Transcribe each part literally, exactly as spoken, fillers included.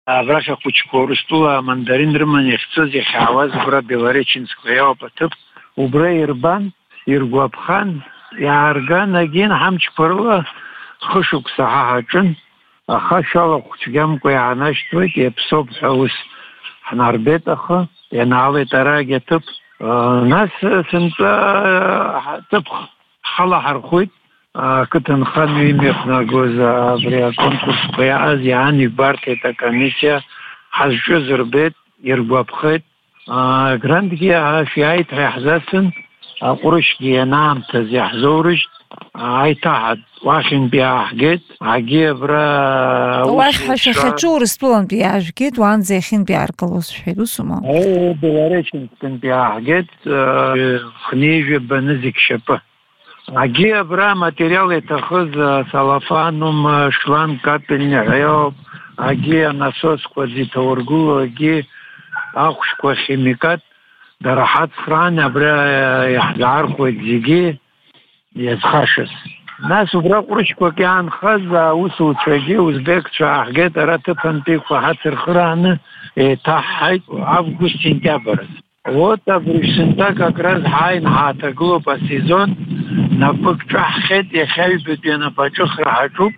Абраша хәыҷқәа Урыстәыла мандарин рыманы иахьцоз иахьаауаз убра Белореченскҟа иауп аҭыԥ. Убра ирбан, иргәаԥхан, иаарган агьин ҳамчқәа рыла хышықәса ҳаҳаҿын. Аха шәалахә цәгьамкәа иаанашьҭуеит, иаԥсоуп ҳәа ус ҳнарбеит аха, ианаалеит арагь аҭыԥ. Нас сынтәа аҭыԥ ҳалаҳархәит. Ақыҭанхамҩа имҩаԥнагоз абри аконкурсқәа иааз иаан ибарҭеит акомиссиа, ҳазҿыз рбеит, иргәаԥхеит. Грантгьы шәиааит ҳәа иаҳзасын, аҟәрышьгьы ианаамҭаз иаҳзоурыжьт, аиҭаҳат уахьынтәи ааҳгеит, агьи абра уахь ҳашәахьаҿу Урыстәылантәи иаажәгеит, уаанӡа иахьынтәи ааргылоз шәҳәеит, усума? Белореченскынтәи ааҳгеит, хнеижәаба нызик шьапы. Агьи абра материал иҭахыз салафанум, шланг, капельниа ҳәа, агьи анасосқәа иҭаургыло, агьи ахәшәқәа химикат, дара ҳацхраан абра иаҳзаархәеит зегьы иазхашаз. Нас убра ҟәрышьқәак иаанхаз аусуцәагьы узбекцәа ааҳгеит, ара ҭыԥантәиқәа ҳацырхырааны еиҭаҳҳаит август-сентиабраз. Вот абри шьҭа акраз ҳааин ҳааҭагылоуп асезон, напык ҿаҳхьеит, иахьа ҩбатәи анапаҿыхра ҳаҿуп.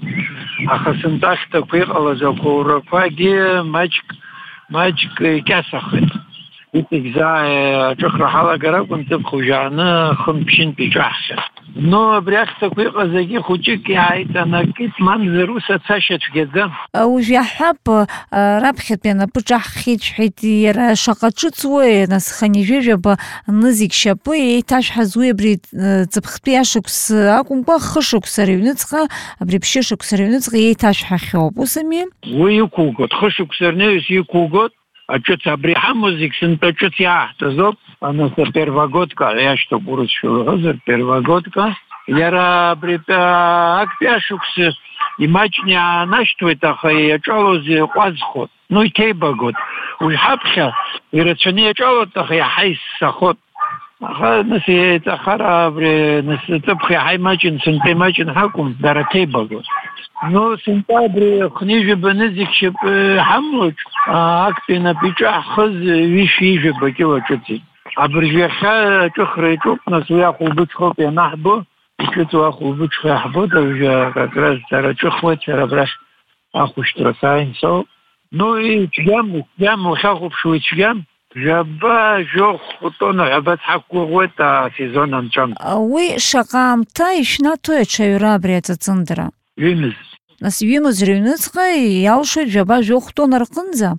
Аха сынтәа ахьҭақәа иҟалаз ақәоурақәагьы маҷк маҷк икьасахеит. Итегьзаа аҿыхра ҳалагар акәын, ҭыԥ хәыжааны хынтә-ԥшьынтә иҿаҳхьаз. Но абри ахьҭақәа иҟаз агьи хәыҷык иааиҭанакит, мамзар ус ацашьа цәгьаӡам. Уажә иаҳҳәап, раԥхьатәи анапы ҿаҳхьеит шәҳәеит, иара шаҟа ҿыцуеи, нас ханижәижәаба нызик шьапы еиҭашәҳаз уи абри ҵыԥхтәи ашықәс акәымкәа, хышықәса рыҩныҵҟа, абри ԥшьышықәса рыҩныҵҟа еиҭашәҳахьоуп, усами? Уи иқәугот, хышықәса рнеиус иқәугот, аҿыц абри ҳамоу зегь сынтәа аҿыц иааҳҭазоуп, анас первогодка иашьҭоуп урысшәылҳәозар, первогодка. Иара абри актәи ашықәсы имаҷны иаанашьҭуеит, аха иаҿалоз иҟәазхот, ну иҭеибагот. Уи ҳаԥхьа ирацәаны иаҿалот, аха иаҳа иссахот. Аха нас еиҵахара абри нас ҵыԥх иаҳа имаҷын, сынтәа имаҷын ҳакәым, дара ҭеибагот. Ну, сынтәа абри хнижәаба нызик шьапы ҳамоуҿ, актәи инапы иҿаҳхыз ҩышәижәаба кьыла ҿыцит. Абыржәы иахьа аҿыхра иҿуп, нас уи ахәылбыҽхоуп ианаҳбо, иҿыцу ахәылбыҽха иаҳбоит, абыржәы акраз дара ҿыхуеит, сара абрахь ахәышәтәра сааин соуп. Ну, ицәгьам, ицәгьам, ухьахәаԥшуа ицәгьам. Жәаба жәохә тонна ҳәаба ҳақәгәыӷуеит асезон анҵәамҭа. Уи шаҟа аамҭа ишәнаҭои аҽаҩра абри аҵаҵындра? Ҩымыз. Нас ҩымыз рыҩныҵҟа иалшоит жәаба жәохә тонна рҟынӡа?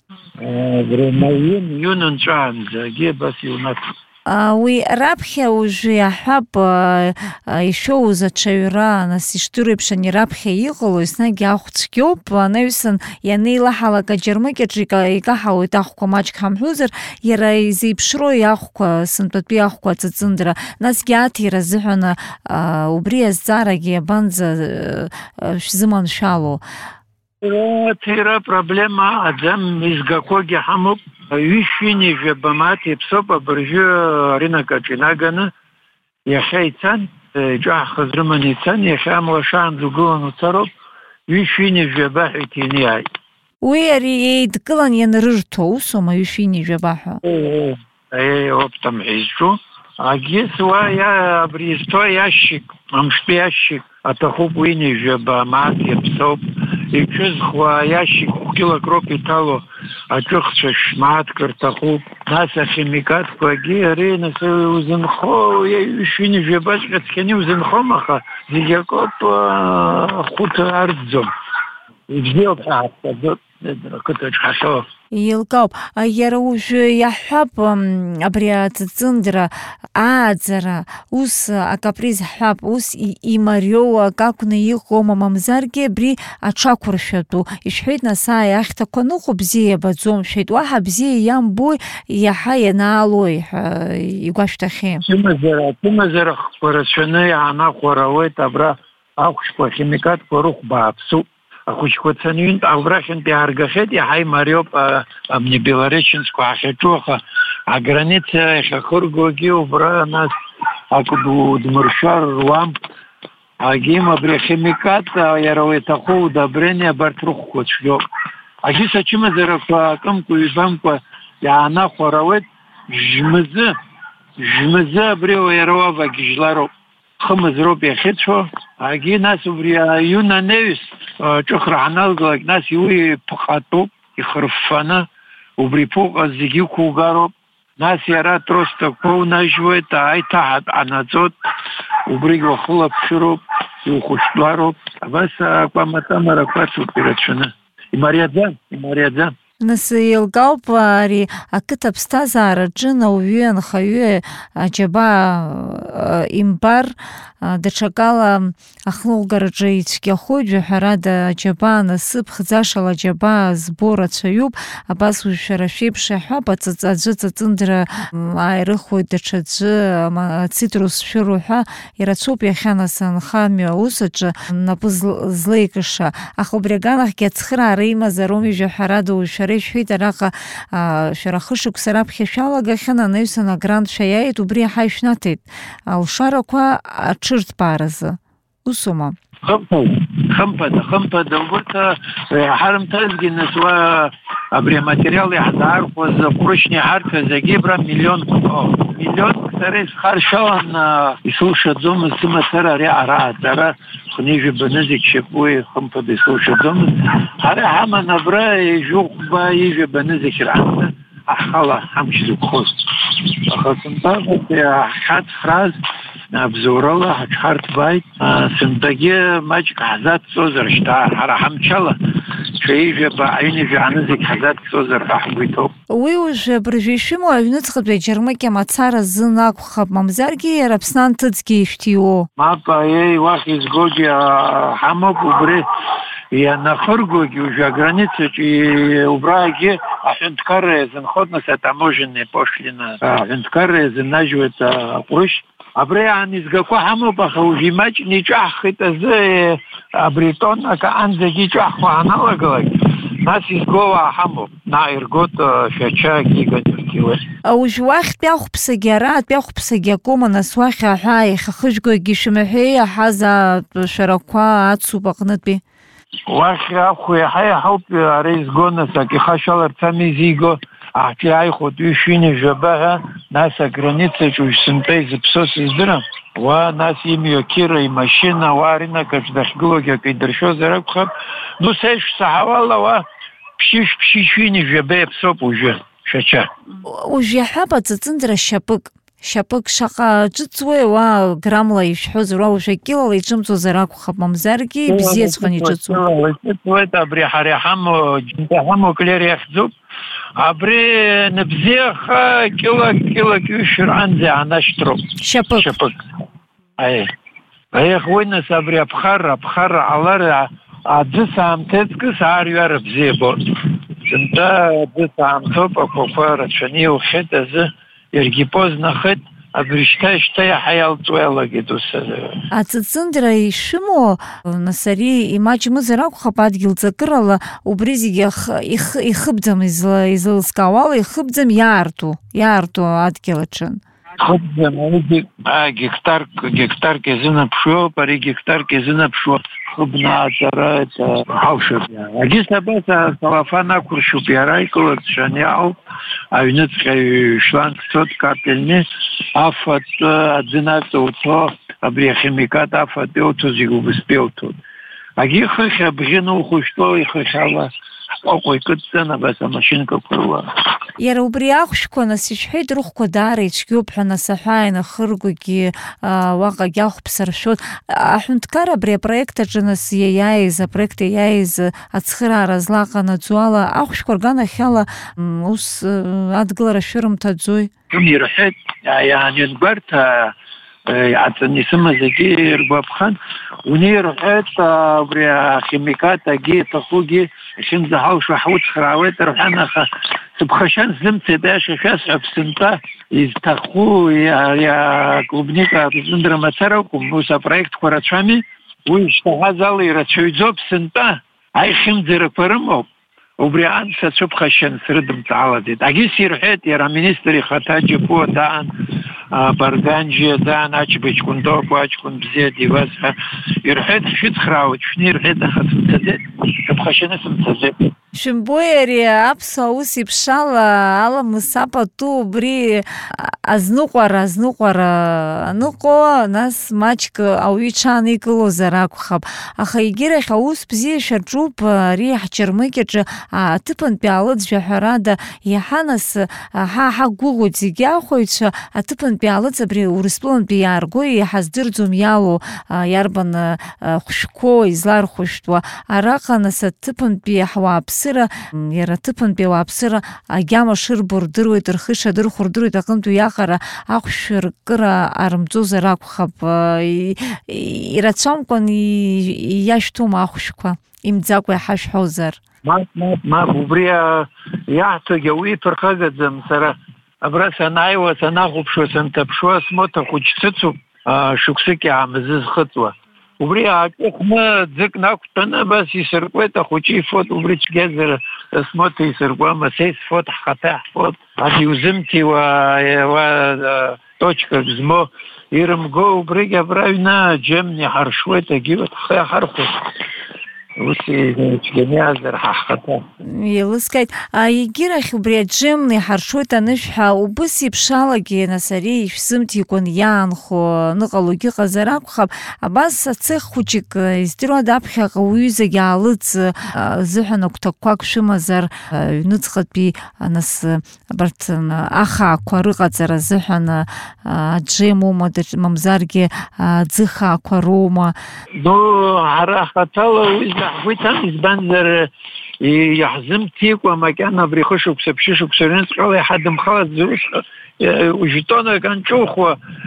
Иҩын анҵәаанӡа, агьи абас иунаҭоит. Уи раԥхьа уажәы иаҳҳәап, ишәоуз аҽаҩра, нас ишдыру еиԥш ани раԥхьа иҟало, еснагь ахә цәгьоуп, анаҩсан ианеилаҳалак аџьармыкьаҿ икаҳауеит ахәқәа маҷк ҳамҳәозар, иара изеиԥшроу иахәқәа, сынтәатәи ахәқәа аҵаҵындра, насгьы аҭира азыҳәан убри азҵаарагьы иабанӡа шәзыманшәало? Аҭира проблема аӡам, изгақәагьы ҳамоуп. Ҩышәинижәаба мааҭ иаԥсоуп, абыржәы аринакаҿ инаганы иахьа ицан, иҿаҳхыз рыманы ицан, иахьа амла шаанӡа угылан уцароуп, ҩышәинижәаба ҳәа иҭиниааит. Уи ари еидкылан ианрырҭо, усума ҩышәинижәаба ҳәа? Ee, оптам ҳәа изҿу. Агьыс уа абри изҭо иашьшьык, амштәы иашьшьык аҭахуп уинижәаба мааҭ иаԥсоуп. Иҿызхуа иашьшьык хәкьылак роуп иҭало, аҿыхцәа мааҭк рҭахуп. Нас ахимикатқәагьы ари нас узынхо, ҩышәинижәабаҵәҟьа цқьаны узынхом, аха зегьы акоуп, хәыҭ арӡӡом. Ибзиоуп ҳәа ҳаԥхьаӡоит ақыҭаҿ ҳахьоу. Еилкаауп. Иара уажәы иаҳҳәап, абри аҵаҵындра, ааӡара, ус акаприз ҳҳәап, ус имариоу акакәны иҟоума, мамзаргьы абри аҽақәыршәатәу. Ишәҳәеит, нас ахьҭақәа ныҟәо бзиа иабаӡом, шәҳәеит, уаҳа бзиа иамбои, иаҳа ианаалои ҳәа игәашәҭахьеи. Ҭымазара хкқәа рацәаны иаанахәарауеит, абра ахәшәқәа ахимикатқәа рыхә бааԥсуп. Ахәыҷқәа цаны ҩынтә абрахьынтә иааргахьеит, иаҳа имариоуп абни Белореченскқәа ҳахьаҿу, аха аграница иахьахыргогьы убра нас акәдмыршәар руам. Агьим абри ахимикат иара уеиҭаху удобрение абарҭ рыхәқәа цәгьоуп. Агис ачымазарақәа акымкәа ҩбамкәа иаанахәарауеит жмызы, жмызы абри иара уавагьежьлароуп. Хымызроуп иахьыцәо, агьи нас убри аҩын анеҩс ҿыхра ҳаналгалак, нас уи ԥҟатәуп, ихырффаны, убри ԥуҟа зегьы иқәугароуп. Нас иара тростақәа унажьуеит, аиҭаҳанаҵоит, убригь уахылаԥшыроуп, иухәышәтәлароуп. Абас акәаматамарақәа ацуп ирацәаны. Имариаӡам, имариаӡам. Нас еилкаауп ари ақыҭа ԥсҭазаараҿы ауаҩы анхаҩы аџьабаа имбар даҽакала ахлугараҿы ицәгьахоит, ҳәарада аџьабаа насыԥ хӡашала аџьабаа збо рацәаҩуп. Абас шәара шәеиԥш иаҳәап, аӡәы ҵаҵындра ааирыхуеит, даҽаӡәы ацитрус шәыруа ҳәа ирацәоуп иахьа нас анхамҩа аус аҿы напы злеикыша. Аха убри аганахьгьы ацхыраара имазароуми ҳәарада шәара ишәҳәеит араҟа шәара хышықәса раԥхьа шәалагахьан, анаҩсан агрант шәаиааит, убри иаҳа ишәнаҭеит алшарақәа аҽырҭбааразы. Усума? Хымԥада, хымԥада, хымԥада, урҭ ҳарымҭазгьы нас уа абри аматериал иаҳзаархәаз ҟәрышьни ҳарҭа зегьы бра миллионк миллионк сара исхаршәалан исылшаӡомызт сымацара ари ара ара хнижәабанызегь шьапуи хымԥада исылшаӡомызт. Ара ҳаман абра ижәыӷәба ижәабанызегь рҳамҭа аҳхала ҳамч зықәхоз. Аха сынтәа ҳхьацхраз абзоурала ҳаҽҳарҭбааит, сынтәагьы маҷк ҳзацҵозар шьҭа ҳара ҳамчала ҽеижәаба аҩнижә аанызегь ҳзацҵозар ҳәа ҳгәы иҭоуп. Уи уажәы абыржәы ишәымоу аҩныҵҟатәи аџьармыкьа мацара зын акәхап, мамзаргьы иара Аԥсны анҭыҵгьы ишәҭиуоу? Мап, еи, уахь изгогьы ҳамоуп, убри ианахыргогьы уажәы аграницаҿы убраагьы аҳәынҭқарра иазынхоит, нас атаможенные пошлина аҳәынҭқарра иазынажьуеит аҟәрышь. Абри аанизгақәа ҳамоуп, аха уажәы имаҷны иҿаҳхит азы абри тоннак анӡагьы иҿаҳхуа ҳаналагалак, нас изгоуаа ҳамоуп, наиргот шәача гиган ирҭиуеит. Уажәы уахьтәи ахәԥсагьы араатәи ахәԥсагьы акоума, нас уахь аҳәа ихахыжьгогьы шәымаҳәеи иаҳаз шәарақәа ацуп аҟнытәи? Уахь ахәы иаҳа иаҳауп, ара изго, нас ак ихашаларц ами изиго. Аҳҭи ааихәоит ҩышәини жәаба ҳәа, нас аграницаҿ уажә сынтәа изыԥсо сыздырам. Уа нас имҩа қьыра, имашьына, уа аринакаҿ дахьгылогьы акы идыршәозар акәхап. Ну сеиԥш саҳауала, уа ԥшьышә ԥшьышәини жәаба иаԥсоуп уажәы, шәача. Уажәы иаҳәап аҵаҵындра шьапык. Шьапык шаҟа ҿыцуеи, уа грамла ишәҳәозар, уа уажәы килала иҿымҵуазар акәхап, мамзаргьы бзиаҵәҟьаны иҿыцуп. Иҿыцуеит, абри ҳара иҳамоу клер иахьӡуп. Абри ныбзиаха кила кила ҩышәраанӡа иаанашьҭроуп. Шьапык. Шьапык. Аи. Ех, уи нас абри аԥхарра, аԥхарра ҟалар аӡыс аамҭеҵкыс аарҩара бзиа ибоит. Сынтәа аӡыс аамҭоуп, ақәақәа рацәаны иухьеит азы, иаргьы ипознахеит, абри шьҭа шьҭа иаҳа иалҵуа иалагеит ус. Аҵаҵындра ишәымоу, нас ари имаҷмызар акәхап адгьыл ҵакырала, убри зегьы ихыбӡам, излызкаауала ихыбӡам, иаарту, иаарту адгьыл аҿын. Хыбӡам, ари гектарк, гектарк иазынаԥшуоуп, ари гектарк иазынаԥшуа хыбнааҵара ҳалшап. Агьыс абас ацалафан ақәыршьуп, иара икылацәаны иаауп, аҩныҵҟа шланг цоит капельни, афатә аӡы наҵауцо, абри ахимикат афатә иоуҭо зегьы убыстәы иоуҭоит. Агьи хыхь абӷьы нухәышәтәо, ихыхь ала ҳҟәаҟәа икыдҵан, абас амашьынкақәа руа. Иара убри ахәшәқәа, нас ишәҳәеит, рыхәқәа даара ицәгьоуп ҳәа, нас аҳәаа инахыргогьы уаҟагьы ахәԥса ршәоит. Аҳәынҭқар абри апроект аҿы нас иаиааиз, апроект иаиааиз ацхыраара злаҟанаҵо ала, ахәшәқәа рганахьала ус адгылара шәырымҭаӡои? Ирҳәеит, иааниргәарҭа иааҵаны исымаз зегьы иргәаԥхан, унеи рҳәеит, убри ахимикат агьи иҭахугьы ахьынӡаҳалшо ҳуцхраауеит рҳәан, аха сыԥхашьан сзымцеит, аиаша шәасҳәап, сынтәа изҭаху аклубника аҵаҵындра мацара акәым, ус апроектқәа рацәами, уи ишьҭаҳаз ала ирацәаҩӡоуп, сынтәа аихьымӡарақәа рымоуп. Убри аан сацәыԥхашьан срыдымҵаалаӡеит. Агьыс ирҳәеит, иара аминистр ихаҭа џьапуа даан, барганџьиа даан, аҷбаҷкәын доуп, аҷкәын бзиа диваз ҳәа ирҳәеит, шәыцхраауеит, шәны ирҳәеит, аха сымцаӡеит, сыԥхашьаны сымцаӡеит. Шәымбои ари аԥсуа аус иԥшала аламыс апату убри азныҟәара азныҟәара аныҟо, нас маҷк ауаҩы иҽааникылозар акәхап. Аха егьирахь аус бзиа шәаҿуп ари ҳҷырмыкьаҿы аҭыԥантәи алыҵшәа ҳәарада иаҳа нас ҳа ҳагәыӷуеит зегьы ахәаҩцәа аҭыԥантәи алыҵ абри Урыстәылантәи иаарго иаҳа здырӡом иалоу иарбан хәшәқәоу излархәышәтәуа. Араҟа нас аҭыԥантәи ҳуааԥсыра, иара аҭыԥантәи ауааԥсыра агьама шырбо рдыруеит, рхы шадырхәо рдыруеит аҟынтә уиаҟара ахәшәыркыра арымҵозар акәхап. Ирацәамкәан иашәҭума ахәшәқәа, имӡакәа иҳашәҳәозар. Мап, мап, мап, убри иаҳҭогьы ауаҩы иԥырхагаӡам. Сара абра санааиуа, санахәаԥшуа, санҭаԥшуа смоҭа хәыҷ ҭыцуп, шықәсык иаамазызхыҵуа. Убри ааҿыхны ӡык нақәтәаны абас исыркуеит ахәыҷы ифоит, убри цәгьазар смоҭа исыркуама, са исфоит, ҳхаҭа иаҳфоит, ас иузымҭиуа точкак змоу ирымго, убригьы абра аҩны џьемны иҳаршуеит, агьыуеит, ҳхы иаҳархәоит. Ус цәгьаны иаазар ҳахаҭа. Еилыскааит, егьирахь убри аџьемны иҳаршуеит анышәҳәа, убыс еиԥшалагьы нас ари ишәзымҭикәан иаанхо ныҟалогьы ыҟазар акәхап. Абас ацех хәыҷык издыруада аԥхьаҟа уҩызагьы аалыҵ зыҳәан агәҭакқәак шәымазар ҩныҵҟатәи нас абарҭ ахаақәа рыҟаҵара зыҳәан аџьемоума, мамзаргьы ӡыхаақәа роума? Ну, ҳара ҳхаҭала уи заҳгәиҭам, избанзар иаҳзымҭикәа макьана абри хышықәса ԥшьышықәса рыҩныҵҟала иҳадымхалаз жетонак анҿухуа,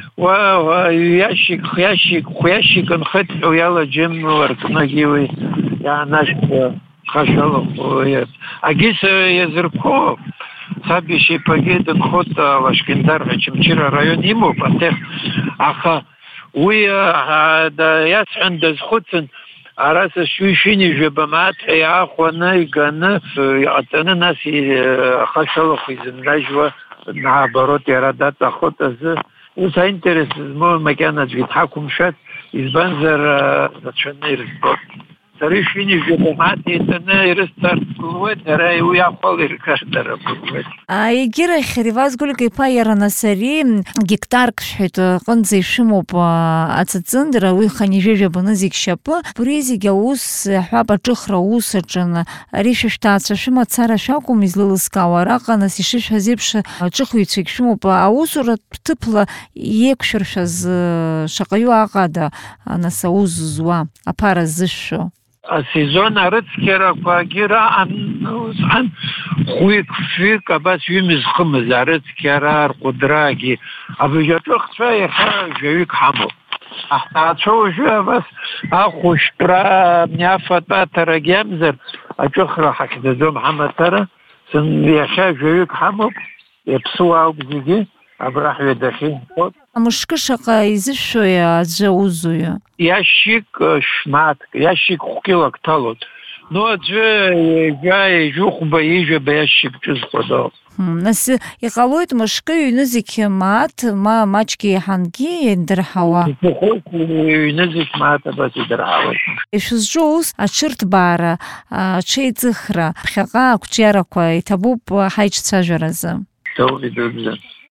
иашьик, хҩашьик, хәҩашьик нхыҵҟьо иаладжьымуа ркнагьы уи иаанашьҭуа хашәалахо. Агьыс иазырқәо сабишь ипагьы дынхоит Лашкендар Очамчыра араион имоуп атех, аха уи иасҳәан дазхәыцын ара сашәишәини жәабамаҭ ҳәа иаахәаны иганы иҟаҵаны нас ахашәалахә изынражьуа наоборот иара даҵахоит азы. Ус аинтерес змоу макьана аӡәгьы дҳақәымшәац, избанзар рацәаны ирызбоит. Сара ишәини жәабамаҭ еиҵаны ирысҭарц гәылуеит, ара уи ахәала иркашәҵара гәылуеит. Егьирахь Реваз Гәлига-иԥа иара нас ари гектарк шәҳәеит аҟынӡа ишәымоуп ацыҵындра, уи ханижәы-жәабаны зегь шьапы, убри зегь аус аҳәап аҿыхра аус аҿын ари шәышәҭаацәа шәымацара шәакәым излылыскаауа, араҟа нас ишышәҳәаз еиԥш аҿыхыҩцәагь шәымоуп, аусура ҭыԥла иеиқәшәыршәаз шаҟаҩы аҟада нас аус зуа, аԥара ззышәшәо? Асезон арыцқьарақәагьы раан усҟан хәҩык, фҩык абас ҩымыз хымыз арыцқьара, арҟәыдрагьы абжьаҿыхцәа иахьа жәаҩык ҳамоуп. Аҳҭаацәа уажәы абас ахәышәтәра, афатәаҭарагьы амзар аҿыхра ҳахьӡаӡом ҳамаҭара, иахьа жәаҩык ҳамоуп, иаԥсуа ауп зегьы, абра ҳҩадахьы инхоит. Амышкы шаҟа изышәшәои аӡәы аузуҩы? Иашьик шәмаҭк, иашьик хәкьылак ҭалоит. Ну аӡәы ижәа, ижәыхәба, ижәаба иашьик ҿызхуа. Нас иҟалоит мышкы ҩны зегь мааҭ, ма маҷгьы иаҳангьы индырҳауа? Ҩны зегь мааҭ абас идырҳауеит. Ишәызҿу аус аҽырҭбаара, аҽеиҵыхра, ԥхьаҟа ақәҿиарақәа иҭабуп ҳаиҿцәажәаразы. Ҭоуп идуӡӡан.